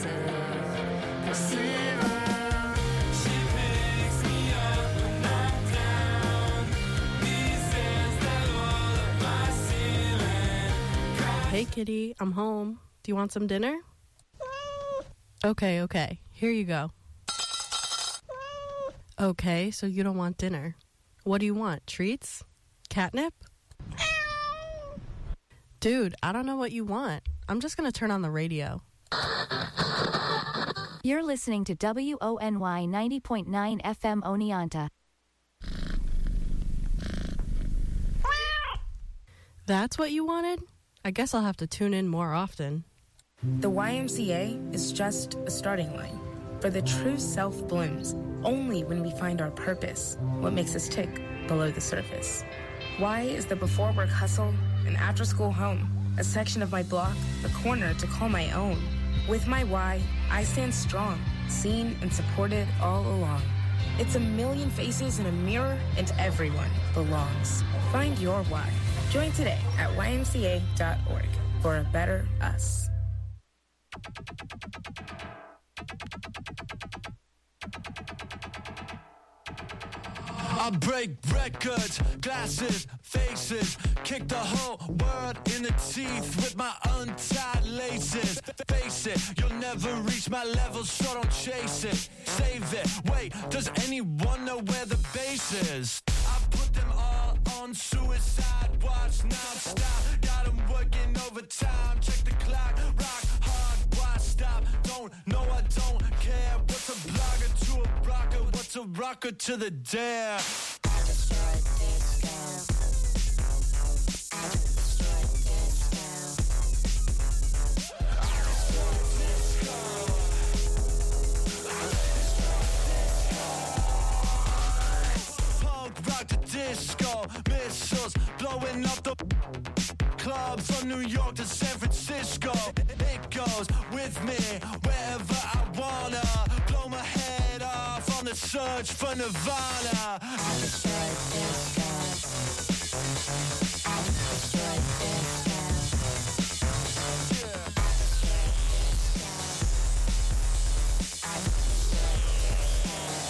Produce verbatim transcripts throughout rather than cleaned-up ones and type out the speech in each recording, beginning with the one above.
passive, perceiver. She picks me up when I'm down. Pieces that all of my ceiling. Hey kitty, I'm home. Do you want some dinner? Okay, okay. Here you go. Okay, so you don't want dinner. What do you want? Treats? Catnip? Dude, I don't know what you want. I'm just gonna turn on the radio. You're listening to W O N Y ninety point nine F M Oneonta. That's what you wanted? I guess I'll have to tune in more often. The Y M C A is just a starting line. For the true self blooms only when we find our purpose, what makes us tick below the surface. Y is the before work hustle, an after school home, a section of my block, a corner to call my own. With my Y, I stand strong, seen and supported all along. It's a million faces in a mirror and everyone belongs. Find your Y. Join today at Y M C A dot org for a better us. I break records, glasses, faces, kick the whole world in the teeth with my untied laces. Face it, you'll never reach my level, so don't chase it. Save it, wait, does anyone know where the base is? I put them all on suicide watch, non-stop. Got them working overtime, check the clock, rock hard, why stop? Don't know, I don't care. What's a blogger to a rocker? What's a rocker to the dare? I destroyed this girl. I destroyed this girl. I destroyed this girl. I destroyed this girl. Punk rock the disco, missiles blowing up the clubs from New York to San Francisco. It goes with me wherever I wanna. Blow my head off on the search for Nirvana. I destroyed this guy. I destroyed this guy. Yeah. I destroyed this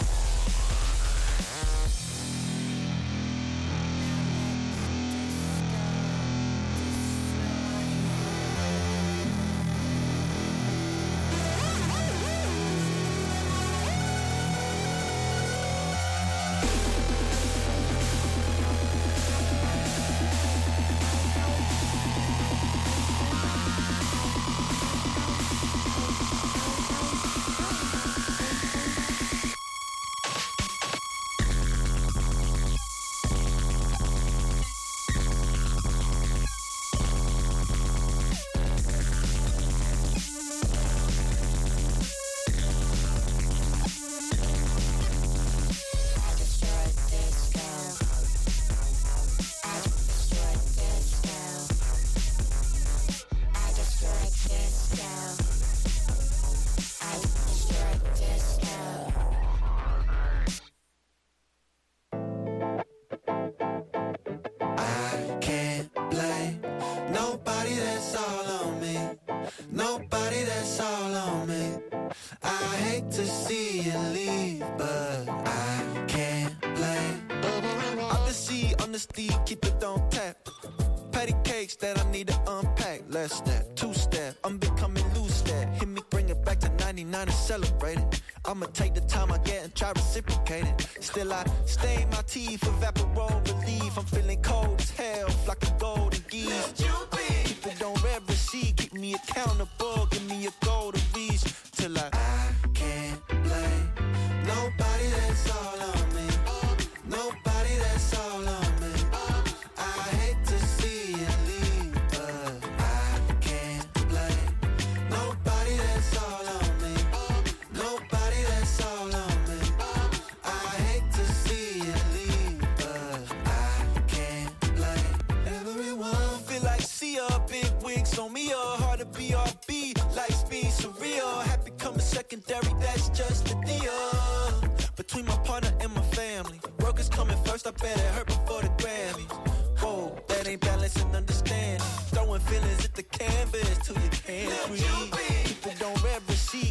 keep it on tap. Patty cakes that I need to unpack. Less step, two step, I'm becoming loose step. Hit me, bring it back to ninety-nine and celebrate it. I'ma take the time I get and try reciprocate it. Still I stain my teeth, evaporate relief. I'm feeling cold as hell, flocking gold and geese. Keep it on red receipt, keep me accountable. Give me a goal to reach till I I can't blame nobody that's all on me. Nobody that's all on me. I hate to see you leave, but I can't blame nobody that's all on me. Nobody that's all on me. I hate to see you leave, but I can't blame everyone. Feel like Sia, big wigs on me, or hard to be R B. Life's being surreal, happy coming secondary, that's just the deal. Between my partner and my family, work is coming first, I bet it hurt before the Grammys. Whoa, that ain't balance and understanding. Throwing feelings at the canvas till you can't breathe. People don't red receipt,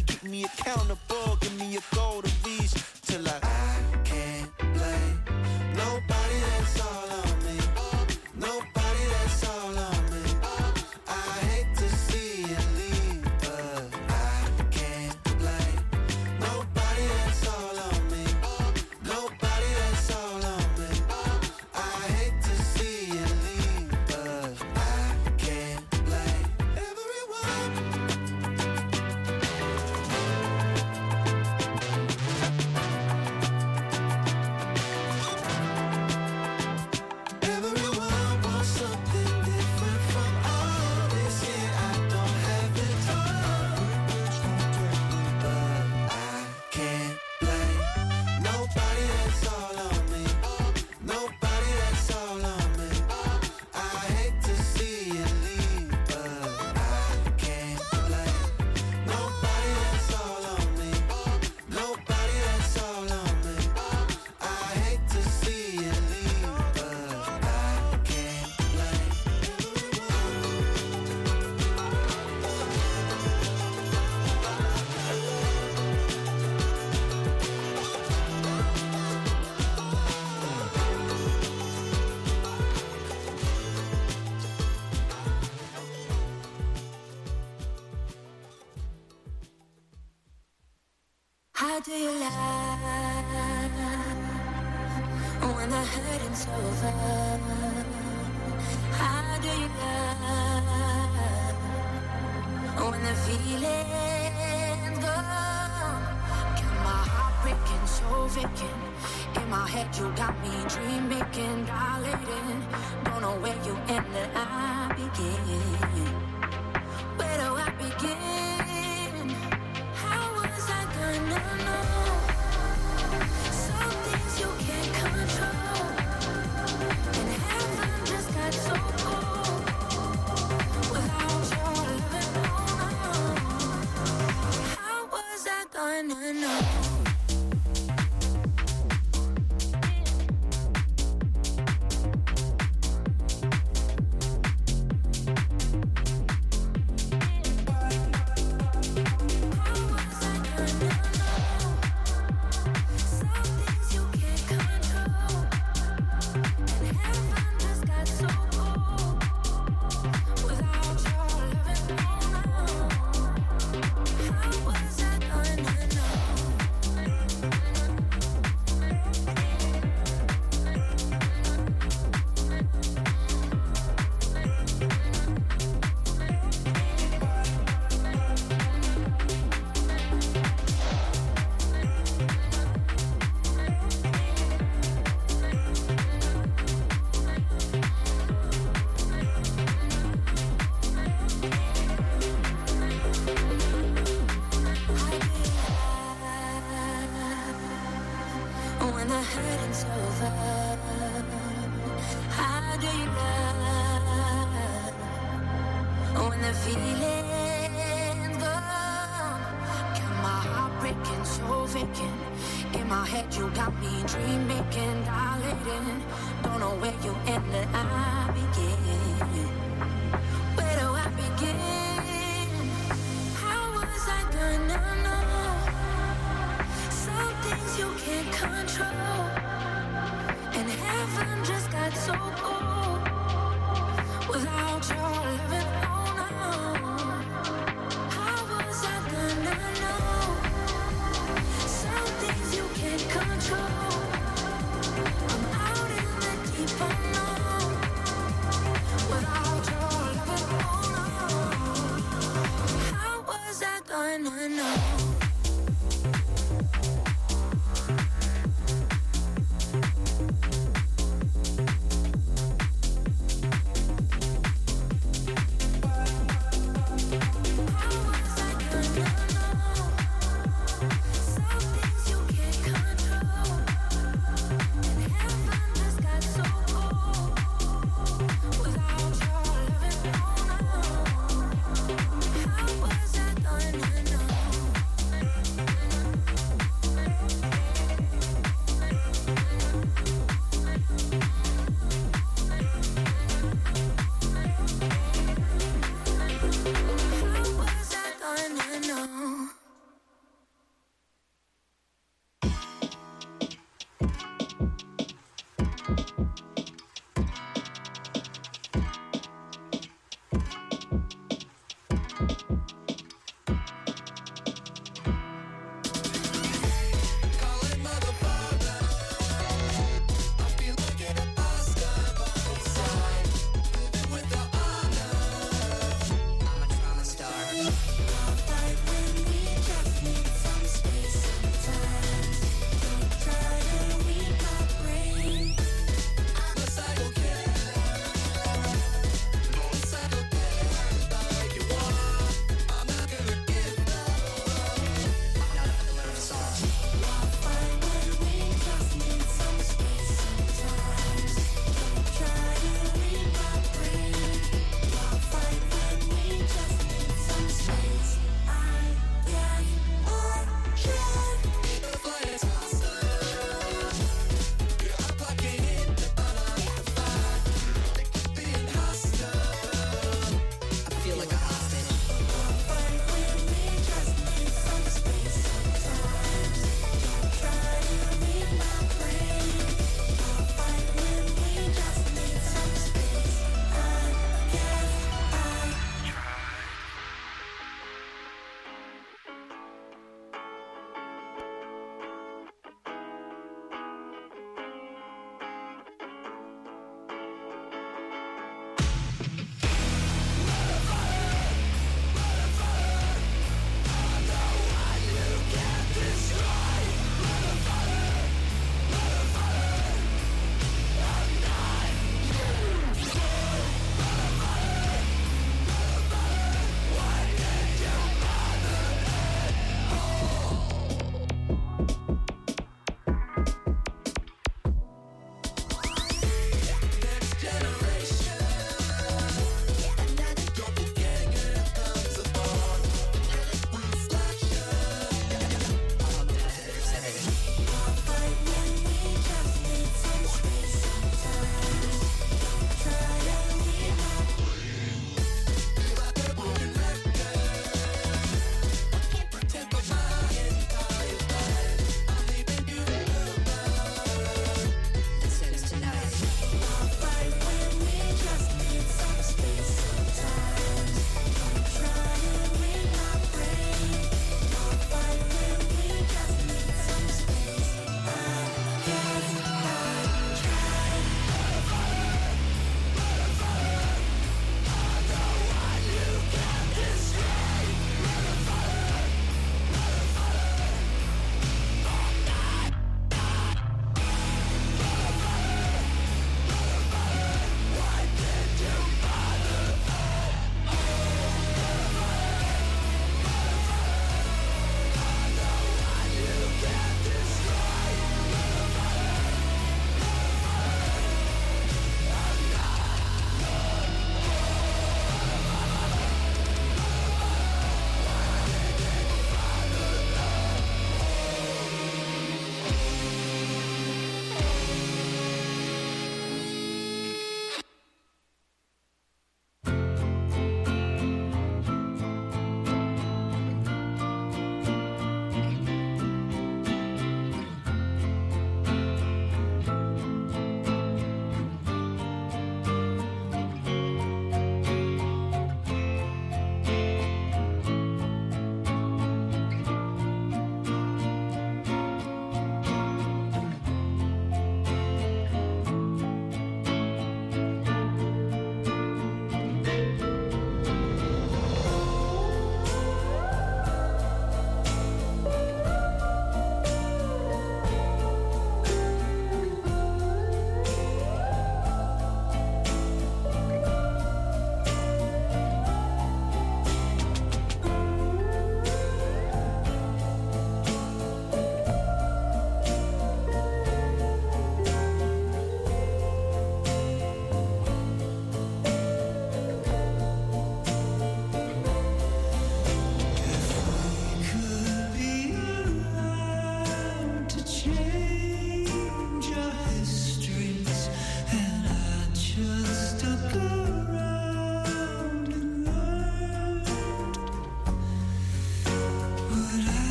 How do you love when the hurting's over? How do you love when the feeling's gone? Got my heart breaking, so vacant. In my head you got me dream making, dilating. Don't know where you end and I begin. Where do I begin? How was I gonna know? Some things you can't control, and heaven just got so cold without your loving. How was I gonna know? Give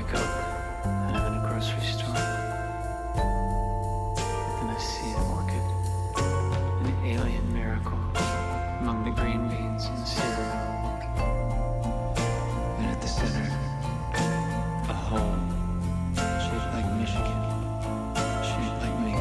wake up and I'm in a grocery store. And I see an orchid, an alien miracle among the green beans and the cereal. And at the center, a hole shaped like Michigan, shaped like me.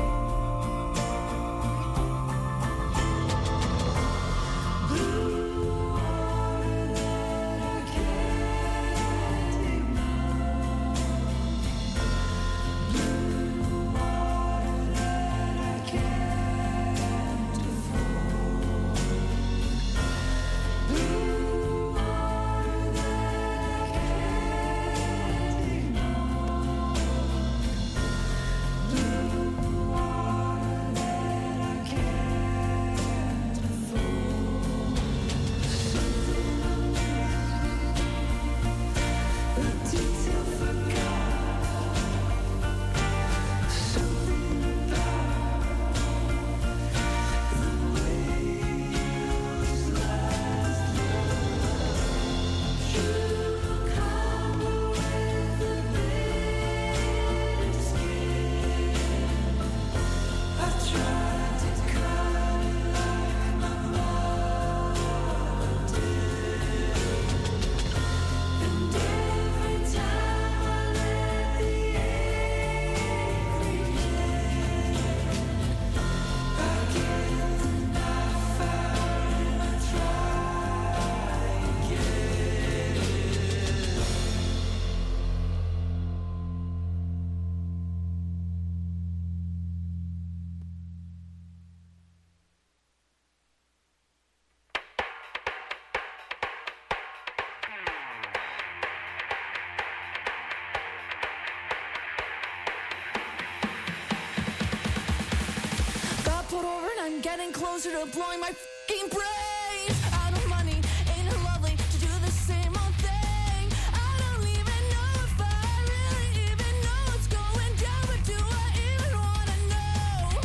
Pulled over and I'm getting closer to blowing my fucking brains out of money. Ain't it lovely to do the same old thing? I don't even know if I really even know what's going down, but do I even wanna know?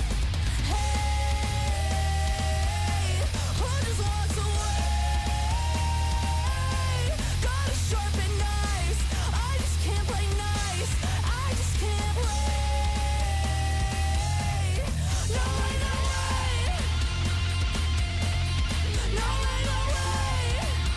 Hey, who just walks away? Got a sharp and nice. I just can't play nice. I just can't play. No way, no way. No way, no way.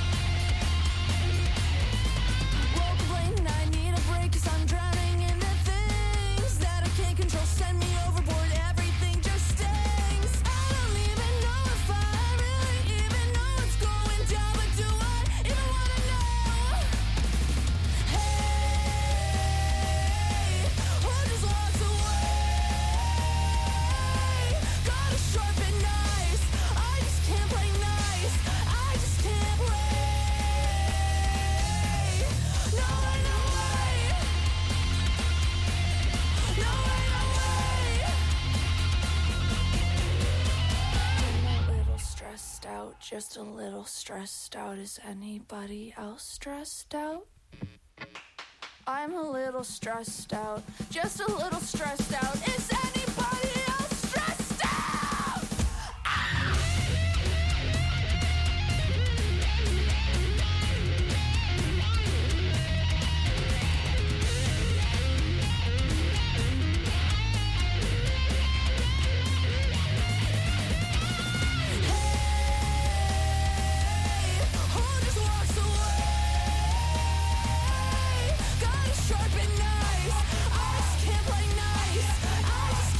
Woke up late and I need a break 'cause I'm drowning in the things that I can't control. Send me overboard, everything just stings. I don't even know if I really even know what's going down, but do I even wanna know? Hey, who just walks away? Got a sharp and nice. I just can't play nice. I just can't play. No way, no way. No way, no way. I'm a little stressed out, just a little stressed out. Is anybody else stressed out? I'm a little stressed out, just a little stressed out. Is anybody else stressed out? Hey, who just walks away? Got a sharp and nice. I just can't play nice. I just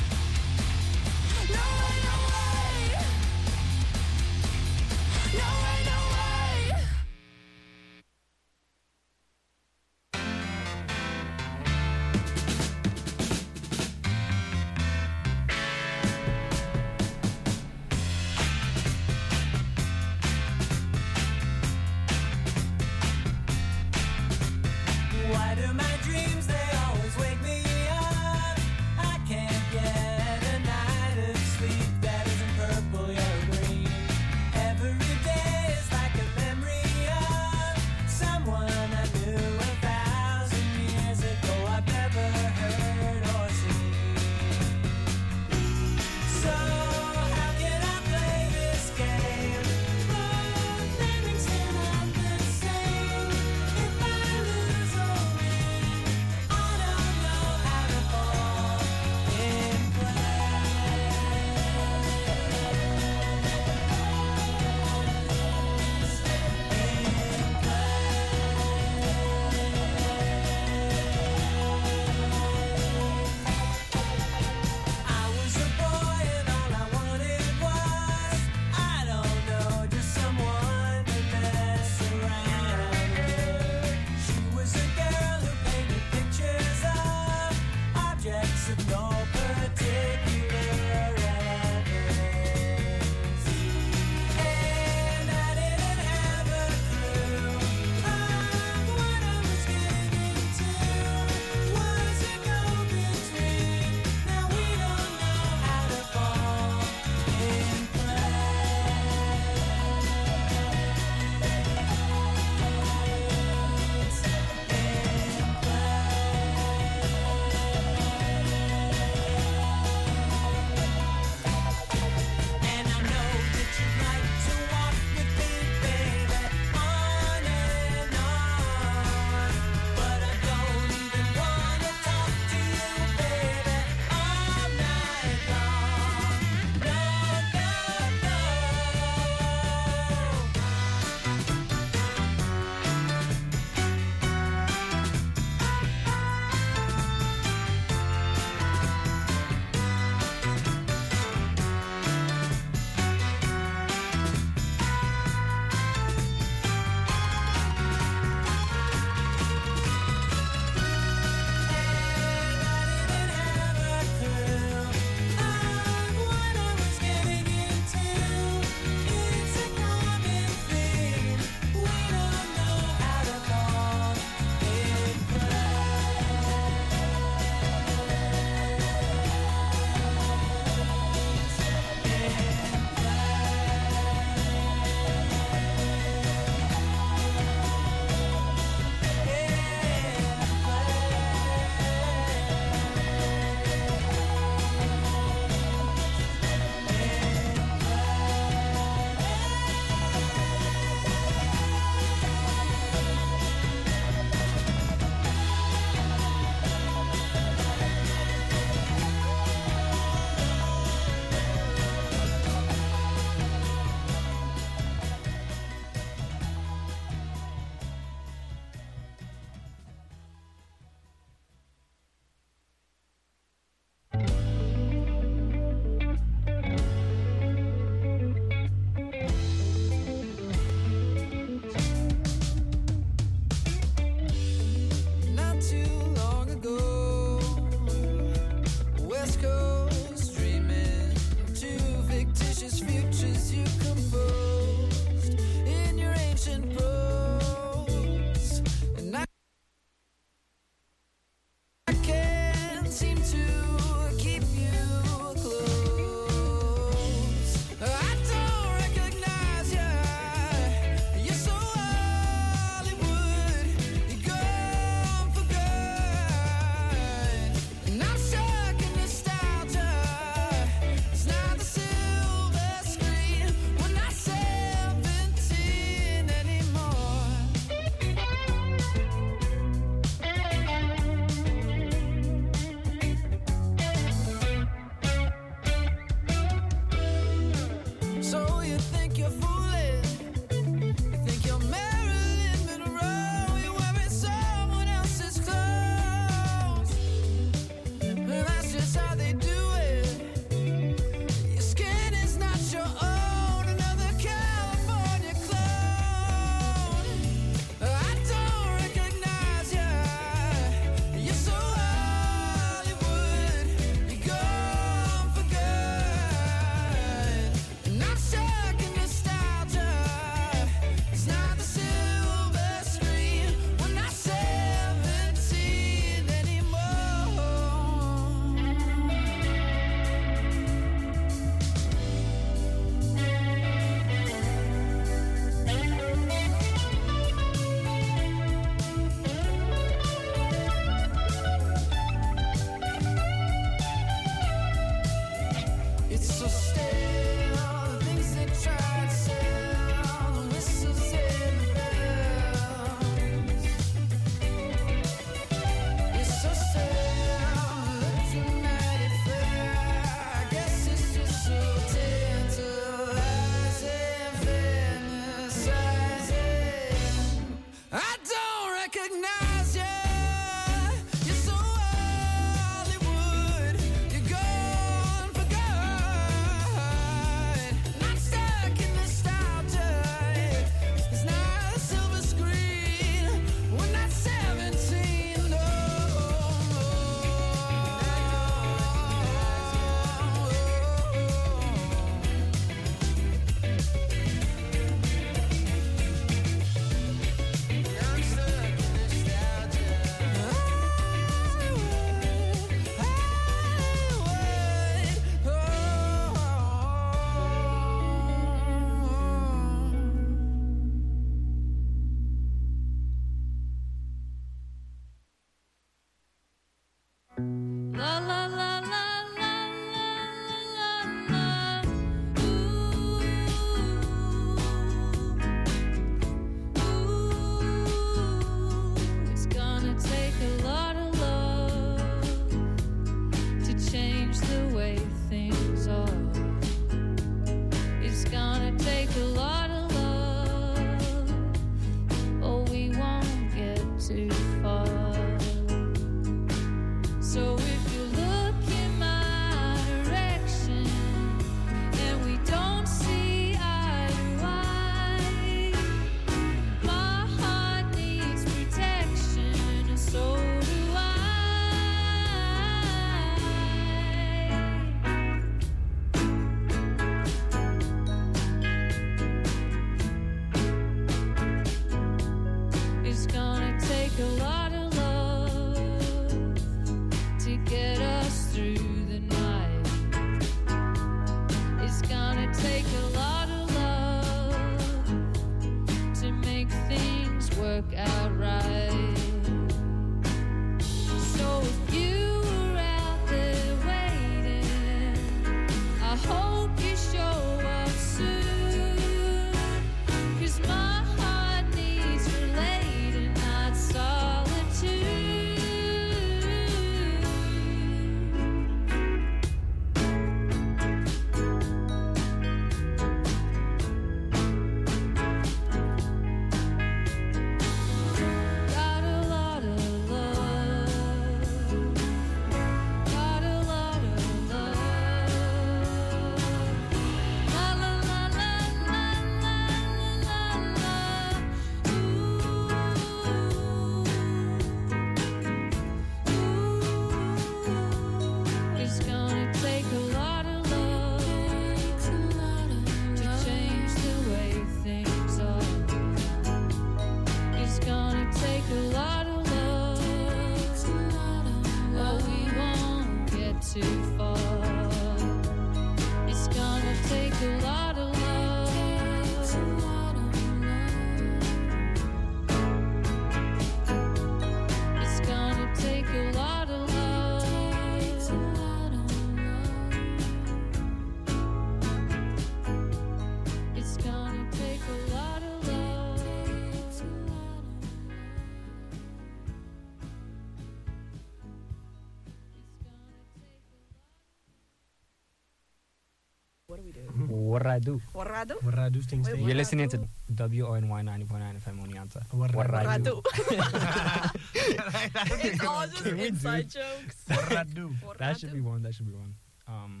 Warradu. Warradu? Warradu things. Wait, You're Warradu. listening to W O N Y ninety point nine F M Oneonta. Warradu. Warradu. It's all just Can we do- inside jokes. Warradu. That should be one. That should be one. Um.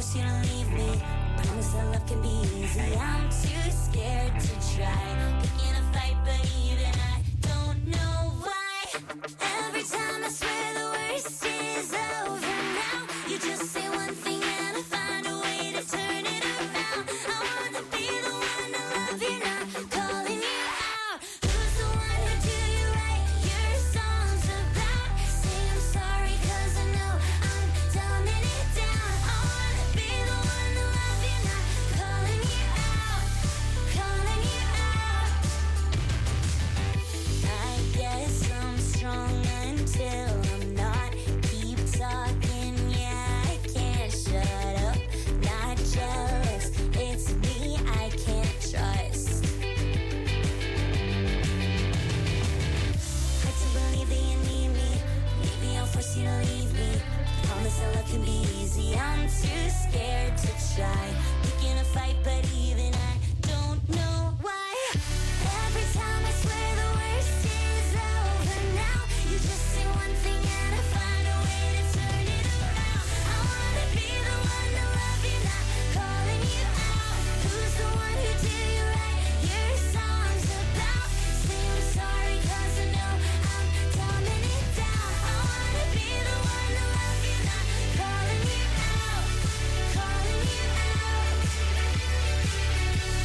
force you to leave me. Promise that love can be easy. I'm too scared to try. Picking a fight, but even I don't know why. Every time I swear the worst is over now, you just say one thing and I find a way to turn it around. I wanna be the one to love you, not calling you out. Who's the one who do you write your songs about? Say I'm sorry 'cause I know I'm dumbing it down. I wanna be the one to love you, not calling you out, calling you out. I guess I'm strong until I'm not. Keep talking, yeah, I can't shut up. Not jealous, it's me I can't trust. Hard to believe that you need me. Maybe I'll force you to leave me. Promise that love can be easy. I'm too scared to try. Picking a fight, but even I don't know why. Every time I swear the worst is over now, you just say one thing and I find a way to turn it around. I wanna be the one to love you, not calling you out. Who's the one who do you write your songs about? Say I'm sorry 'cause I know I'm dumbing it down. I wanna be the one to love you, not calling you out, calling you out.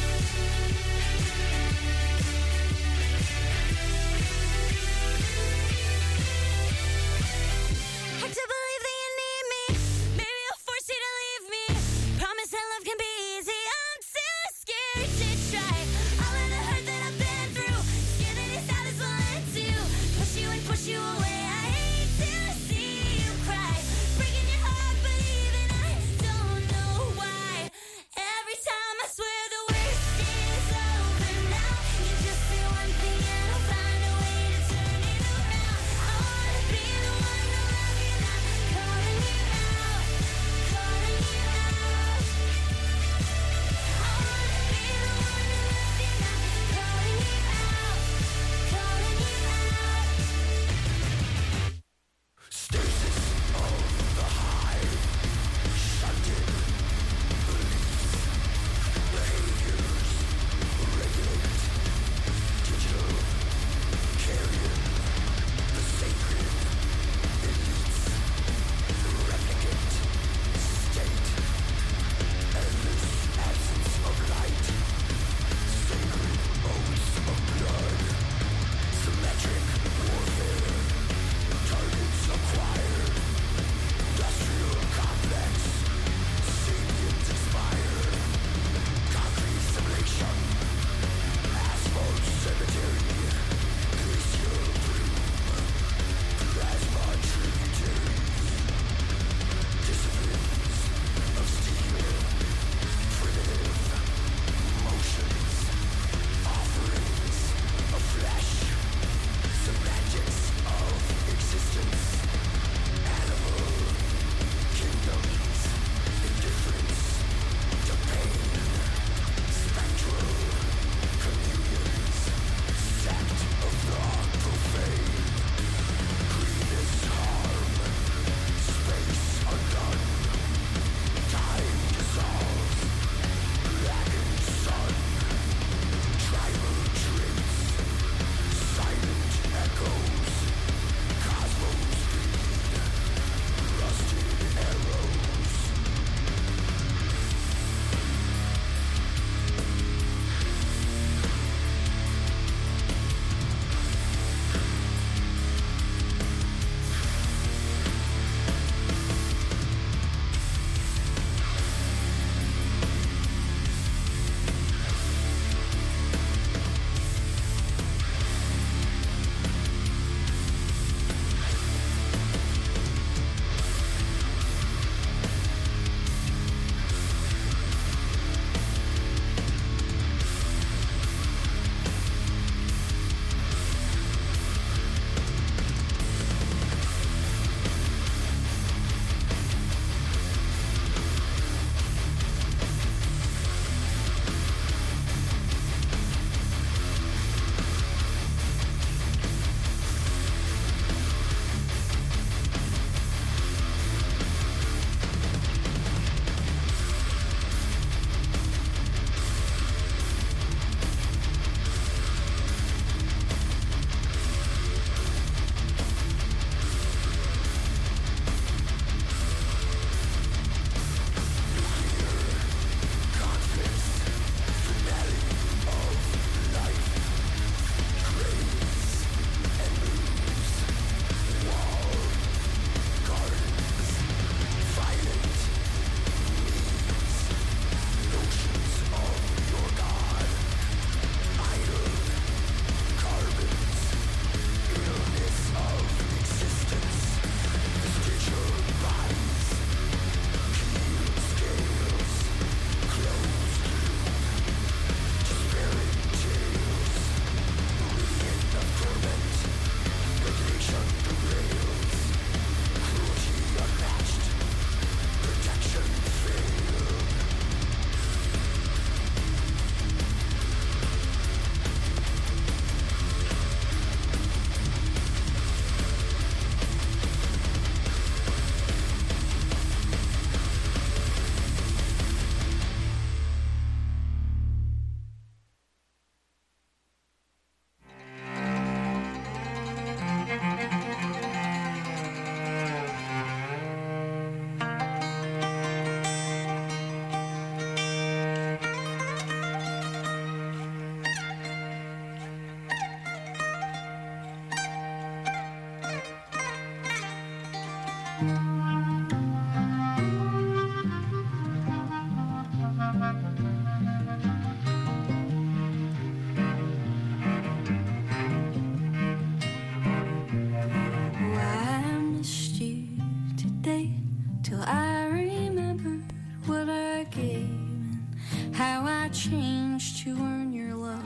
till I remembered what I gave and how I changed to earn your love.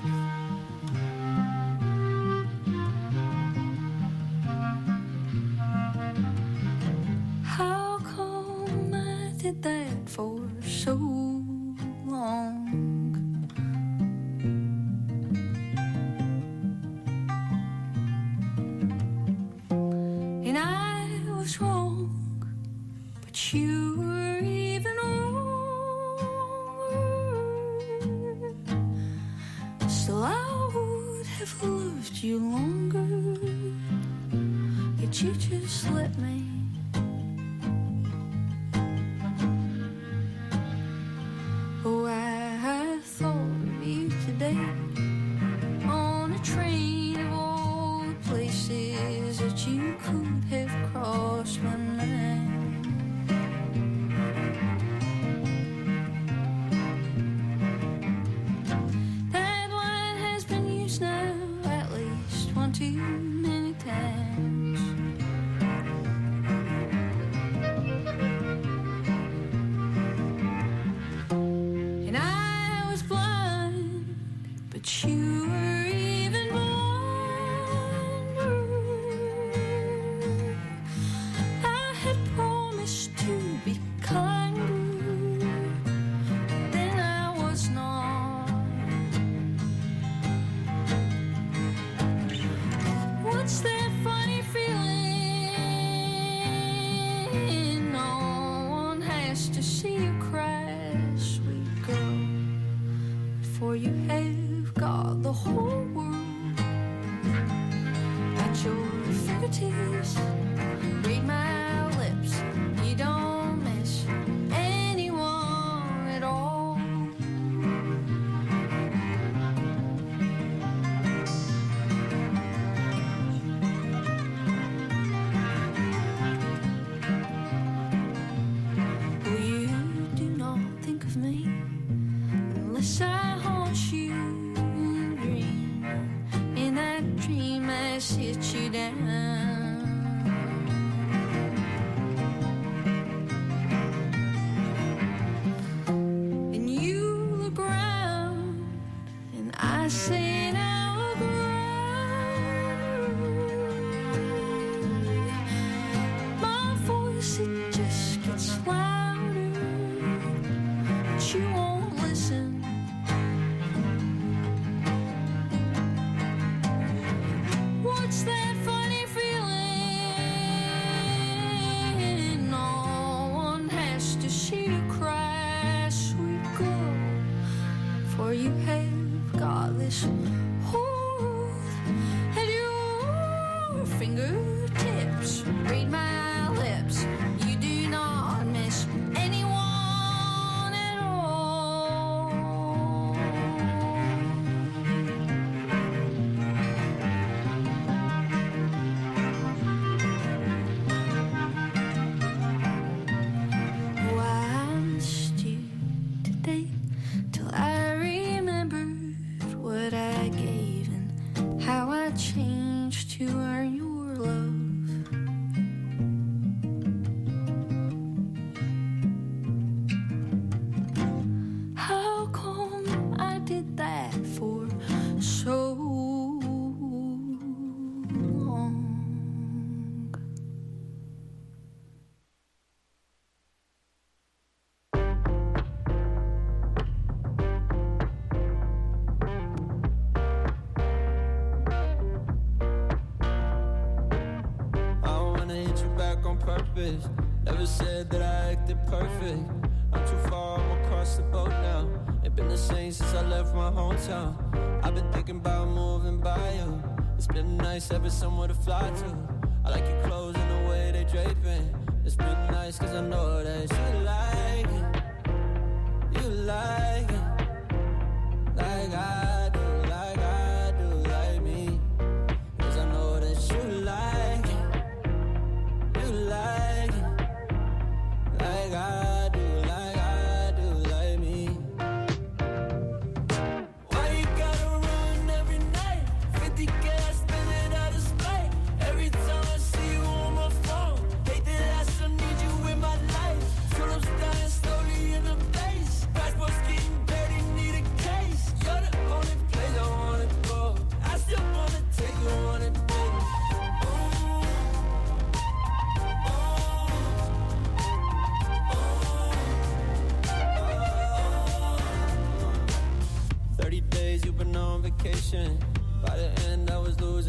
How come I did that for so long? And I was wrong, but you were even wronger. Still I would have loved you longer, yet you just let me. Oh, I, I thought of you today on a train of all the places that you could have crossed my mind. That line has been used now at least one too many times. And I was blind, but you were even blonder. I had promised to be kinder, but then I was not. What's that funny feeling? No one has to see you cry, sweet girl, for you have got the whole world at your fingertips. Read my lips, you don't miss anyone at all. Well, you do not think of me unless I haunt you in a dream. In that dream I sit you down. And you look around and I say now look around. My voice it just gets louder, but you won't listen. What's that funny feeling? No one has to see you cry, sweet girl, for you have got this hold at your fingertips. Read my lips, you do not miss anyone at all. Oh, I missed you today till I remembered what I gave and how I changed to earn your love. How come I did that for so long? I don't wanna hit you back on purpose. Never said that I acted perfect. I'm too far, I'm across the boat now. Ain't been the same since I left my hometown. I've been thinking about moving by you. It's been nice having somewhere to fly to. I like your clothes and the way they draping. It's been nice cause I know that you like it. You like it. Like I do, like I do, like me. Cause I know that you like it. You like it. Like I do, like I do, like me. Why you gotta run every night? fifty gas, spend it out of spite. Every time I see you on my phone, hate that I still need you in my life.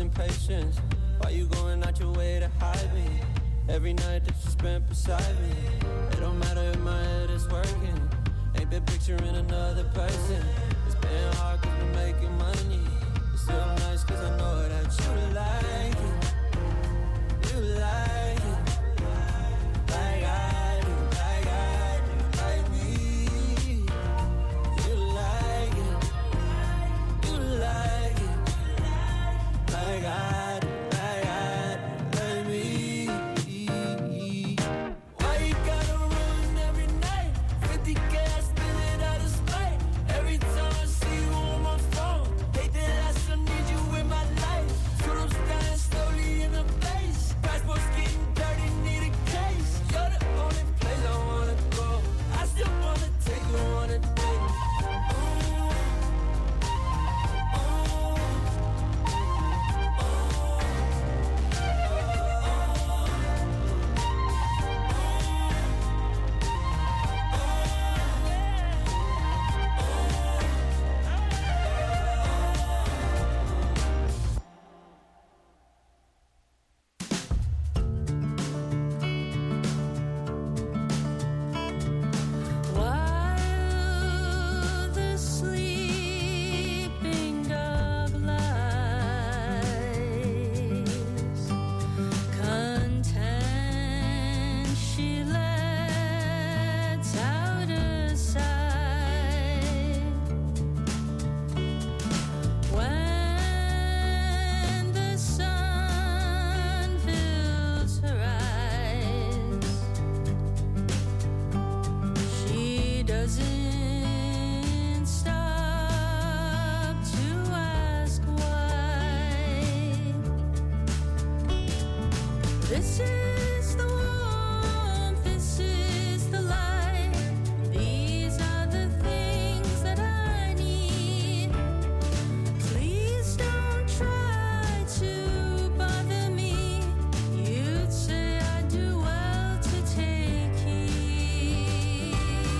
impatience. Why you going out your way to hide me? Every night that you spent beside me, it don't matter if my head is working. Ain't been picturing another person. It's been hard cause we're making money. It's still nice cause I know that you like it. You like it. Like I do, like I do, like me. You like it. You like it. Like I do, like I do, like me. Why you gotta run every night? fifty gas, spin it out of spite. Every time I see you on my phone, hate that I still need you in my life. Shoot 'em standing slowly in the face. Passport's getting dirty, need a case. You're the only place I wanna go. I still wanna take you on a date. While the sleeping dog lies, content she lets out a sigh. When the sun fills her eyes, she doesn't stop to ask why. This is the warmth, this is the light. These are the things that I need. Please don't try to bother me. You'd say I do well to take heed.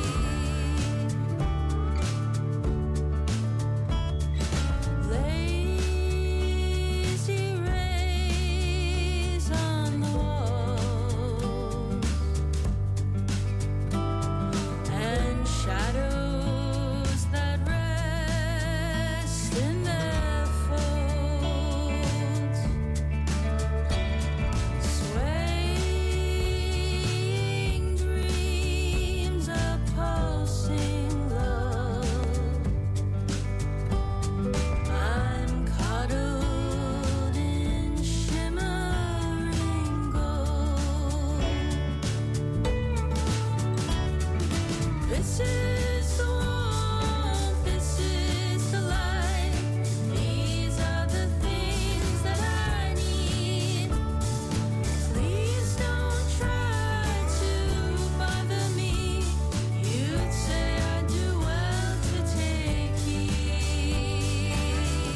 Lazy rays on the walls and shadows that rest in their folds, swaying dreams of pulsing love. I'm coddled in shimmering gold. This is the warmth, this is the light. These are the things that I need. Please don't try to bother me. You'd say I do well to take heed.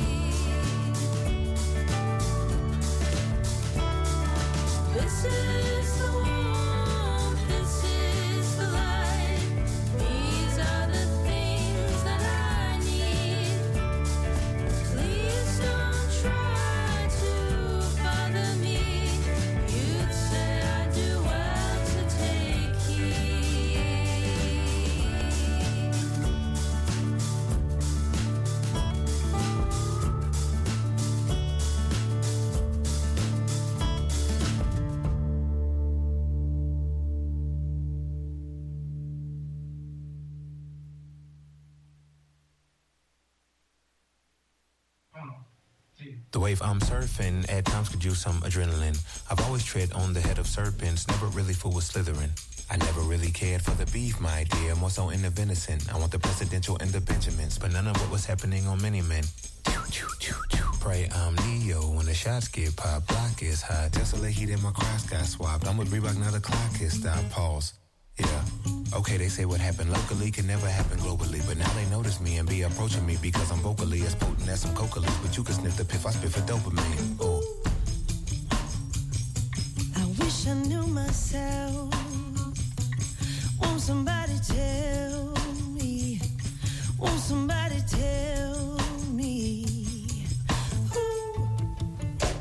This is the warmth, this is the light. These are the things that I need. Please don't try to bother me. You'd say I do well to take heed. The wave I'm surfing at times could use some adrenaline. I've always tread on the head of serpents, never really fool with slithering. I never really cared for the beef, my dear, more so in the venison. I want the presidential and the Benjamins, but none of what was happening on many men. Pray I'm Neo when the shots get popped. Block is hot, Tesla heat in my cross got swapped. I'm with Reebok, now the clock is stopped. Pause. Yeah. Okay, they say what happened locally can never happen globally, but now they notice me and be approaching me because I'm vocally as potent as some coca leaves. But you can sniff the piff I spit for dopamine. Ooh. I wish I knew myself. Won't somebody tell me? Won't somebody tell me? Ooh.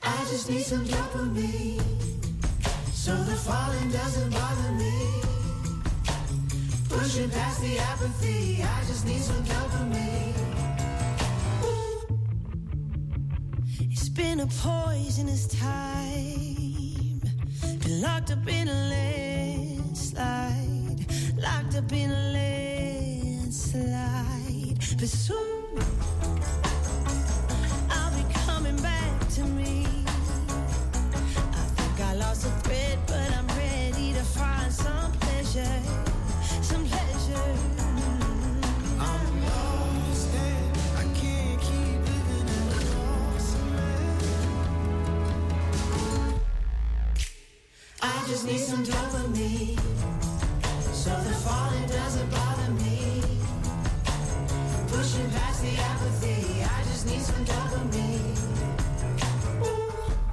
I just need some dopamine, so the falling doesn't bother me. Pushing past the apathy, I just need some dopamine. Ooh. It's been a poisonous time, been locked up in a landslide, locked up in a landslide. But soon I'll be coming back to me. I think I lost a thread, but I'm ready to find some pleasure, some pleasure. I'm lost and I can't keep living at a loss. I just need some dopamine, so the falling doesn't bother me. Pushing past the apathy, I just need some dopamine. Ooh.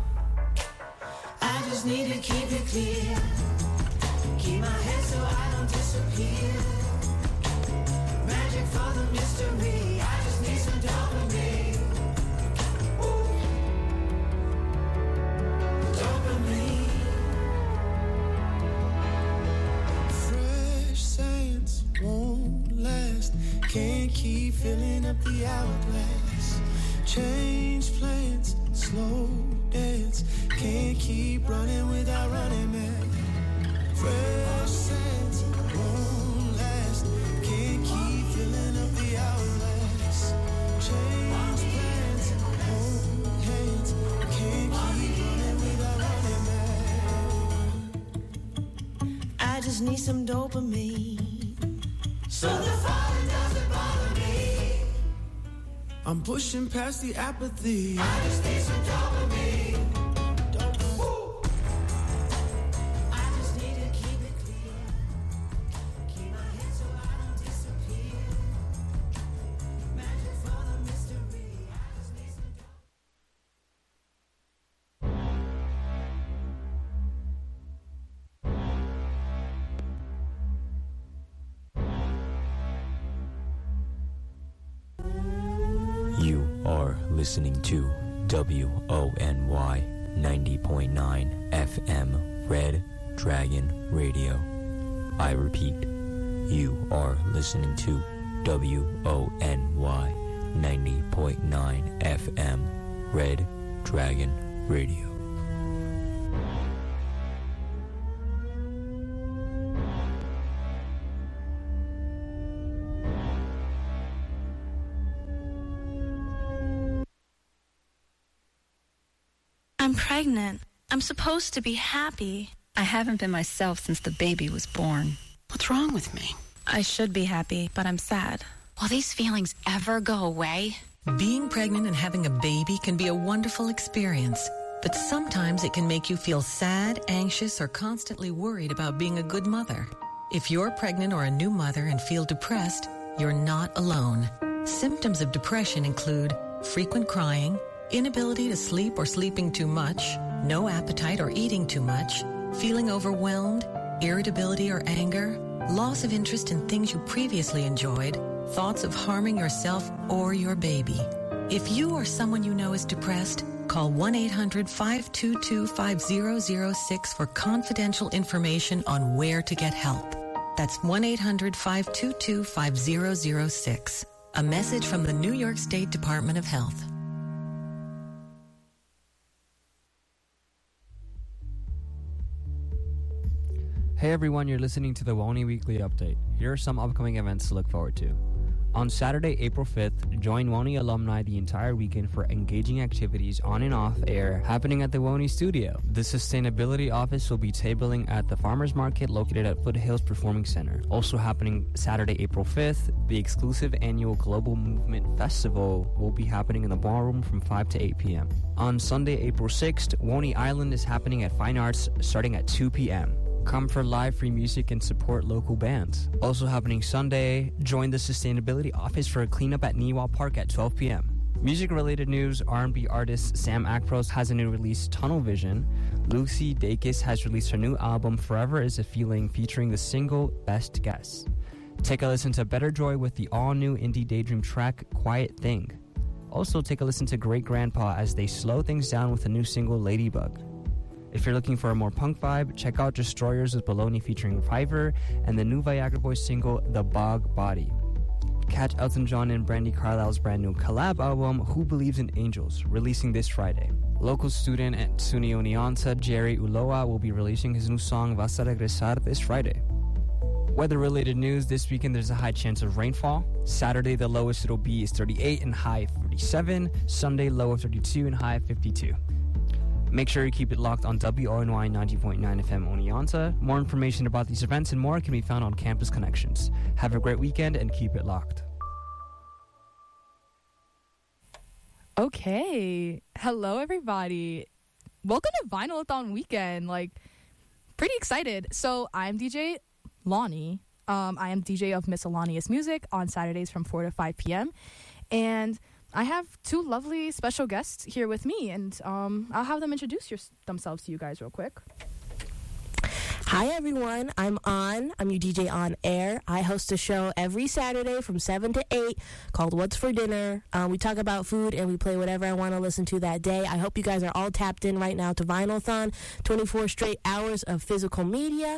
I just need to keep it clear, keep my head so I don't disappear. Magic for the mystery, I just need some dopamine. Ooh. Dopamine. Fresh science won't last, can't keep filling up the hourglass. Change plans, slow dance, can't keep running without running man. Fresh sense won't last, can't keep filling up the hourglass. Change plans, hold hands, can't keep running without running man. I just need some dopamine, so the falling doesn't bother me. I'm pushing past the apathy, I just need some dopamine. Listening to W O N Y ninety point nine F M Red Dragon Radio. I repeat, you are listening to W O N Y ninety point nine F M Red Dragon Radio. I'm pregnant. I'm supposed to be happy. I haven't been myself since the baby was born. What's wrong with me? I should be happy, but I'm sad. Will these feelings ever go away? Being pregnant and having a baby can be a wonderful experience, but sometimes it can make you feel sad, anxious, or constantly worried about being a good mother. If you're pregnant or a new mother and feel depressed, you're not alone. Symptoms of depression include frequent crying, inability to sleep or sleeping too much, no appetite or eating too much, feeling overwhelmed, irritability or anger, loss of interest in things you previously enjoyed, thoughts of harming yourself or your baby. If you or someone you know is depressed, call one eight hundred five two two five zero zero six for confidential information on where to get help. That's one eight hundred five two two five zero zero six. A message from the New York State Department of Health. Hey everyone, you're listening to the WONY Weekly Update. Here are some upcoming events to look forward to. On Saturday, April fifth, join WONY alumni the entire weekend for engaging activities on and off air happening at the WONY studio. The Sustainability Office will be tabling at the Farmers Market located at Foothills Performing Center. Also happening Saturday, April fifth, the exclusive annual Global Movement Festival will be happening in the ballroom from five to eight p.m. On Sunday, April sixth, WONY Island is happening at Fine Arts starting at two p.m. Come for live free music and support local bands. Also happening Sunday, join the Sustainability Office for a cleanup at Niwa Park at twelve p.m. Music-related news, R and B artist Sam Akpros has a new release, Tunnel Vision. Lucy Dacus has released her new album, Forever is a Feeling, featuring the single Best Guess. Take a listen to Better Joy with the all-new indie daydream track, Quiet Thing. Also, take a listen to Great Grandpa as they slow things down with a new single, Ladybug. If you're looking for a more punk vibe, check out Destroyers with Baloney featuring Fiverr and the new Viagra Boys single, The Bog Body. Catch Elton John and Brandy Carlisle's brand new collab album, Who Believes in Angels, releasing this Friday. Local student at SUNY Oneonta, Jerry Uloa, will be releasing his new song, Vas a Regresar, this Friday. Weather-related news, this weekend there's a high chance of rainfall. Saturday, the lowest it'll be is thirty-eight and high thirty-seven. Sunday, low of thirty-two and high fifty-two. Make sure you keep it locked on W O N Y ninety point nine F M Oneonta. More information about these events and more can be found on Campus Connections. Have a great weekend and keep it locked. Okay. Hello, everybody. Welcome to Vinyl-a-thon weekend. Like, pretty excited. So, I'm D J Lonnie. Um, I am D J of Miscellaneous Music on Saturdays from four to five p.m. And I have two lovely special guests here with me. And um, I'll have them introduce your, themselves to you guys real quick. Hi, everyone. I'm On. I'm your D J on air. I host a show every Saturday from seven to eight called What's for Dinner. Um, we talk about food and we play whatever I want to listen to that day. I hope you guys are all tapped in right now to Vinyl-a-thon, twenty-four straight hours of physical media.